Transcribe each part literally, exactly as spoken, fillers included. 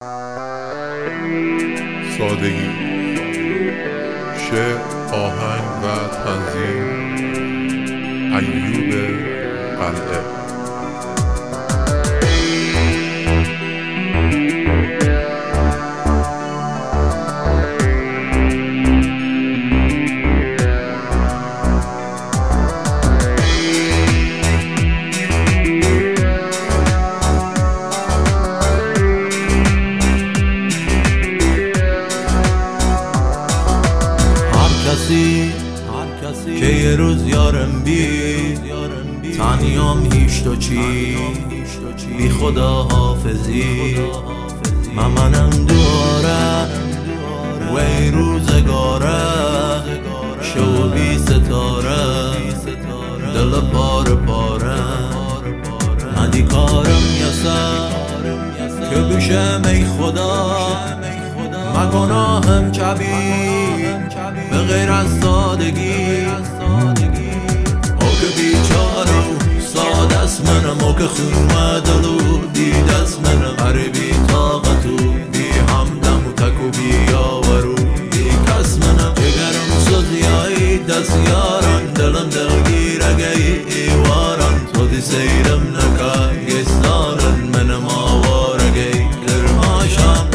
سادگی، شعر، آهنگ و تنظیم ایوب قلعه. که یه روز یارم بی تنیام هیچ تو چی بی خدا حافظی من منم دواره و این روزگاره شو بی ستاره دل پاره پاره ندی کارم یسه که بشم ای خدا من گناهم کبیر به غیر از سادگی او که بیچاره و ساده است منم او که خون دلو دید است منم اره بی طاقت و بی همدم و تک و بی یاور و بی کس منم جگرم سوزیایی دست یاران دلم دلگیر اگه ایواران تو دی سیرم نکن گستانن منم آوار اگه کرماشم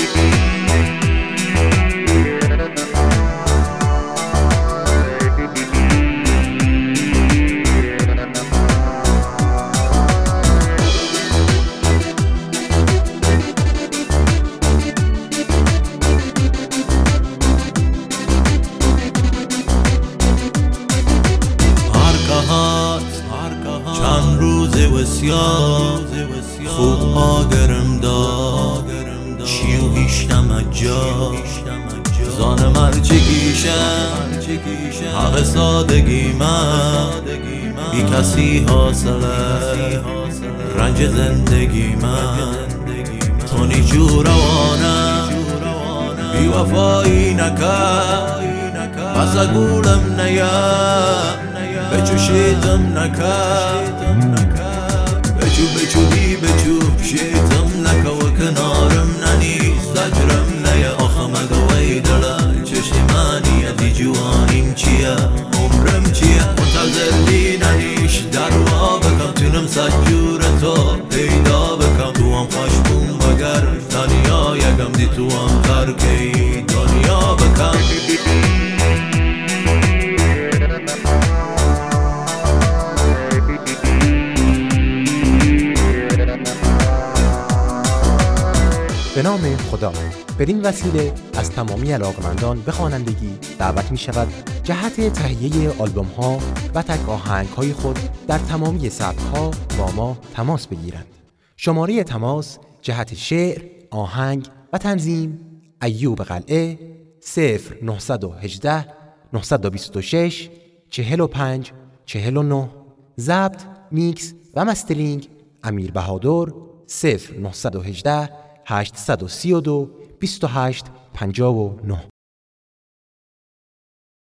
چند روزی وسیا خوب آگرم دا چیو هیشتم اجا زان مرچی کیشم حق سادگی من بی کسی حاصله رنج زندگی من تو نیچو روانم بی وفایی نکر پس اگولم نیم بچو شیطم نکر بچو بچو دی بچو شیطم نکر و کنارم ننی زجرم نیا آخم اگوی دلم چشمانیه دی جوانیم چیه عمرم چیه منتظر دی ننیش دروا بکم تونم سجور تو پیدا بکم تو هم خوشبون بگر دنیا یکم دی تو هم ترکی دنیا بکم به نام خدا. بدین وسیله از تمامی علاقمندان به خوانندگی دعوت می شود جهت تهیه آلبوم ها و تک آهنگ های خود در تمامی سبک ها با ما تماس بگیرند. شماره تماس جهت شعر، آهنگ و تنظیم ایوب قلعه صفر نه یک هشت نه دو شش چهل و پنج چهل و نه. ضبط، میکس و مسترینگ امیر بهادر صفر نه یک هشت هشت سه دو بیست و هشت پنجاه و نه.